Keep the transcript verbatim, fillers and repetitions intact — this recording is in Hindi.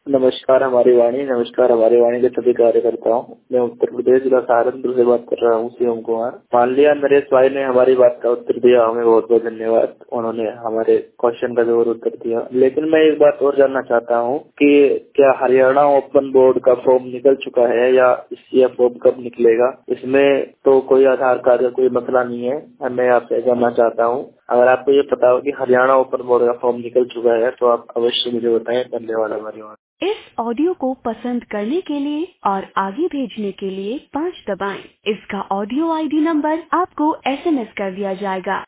नमस्कार हमारी वाणी, नमस्कार हमारी वाणी के सभी कार्यकर्ताओं। मैं उत्तर प्रदेश जिला सहारनपुर से बात कर रहा हूँ, शिवम कुमार। मान लिया नरेश भाई ने हमारी बात का उत्तर दिया, हमें बहुत बहुत धन्यवाद। उन्होंने हमारे क्वेश्चन का जरूर उत्तर दिया। लेकिन मैं एक बात और जानना चाहता हूँ कि क्या हरियाणा ओपन बोर्ड का फॉर्म निकल चुका है या ये फॉर्म कब निकलेगा? इसमें तो कोई आधार कार्ड का कोई मसला नहीं है। मैं आपसे जानना चाहता हूँ, अगर आपको ये पता हो कि हरियाणा ओपन बोर्ड का फॉर्म निकल चुका है तो आप अवश्य मुझे बताएं। धन्यवाद हमारी वाणी। इस ऑडियो को पसंद करने के लिए और आगे भेजने के लिए पाँच दबाएं। इसका ऑडियो आईडी नंबर आपको एसएमएस कर दिया जाएगा।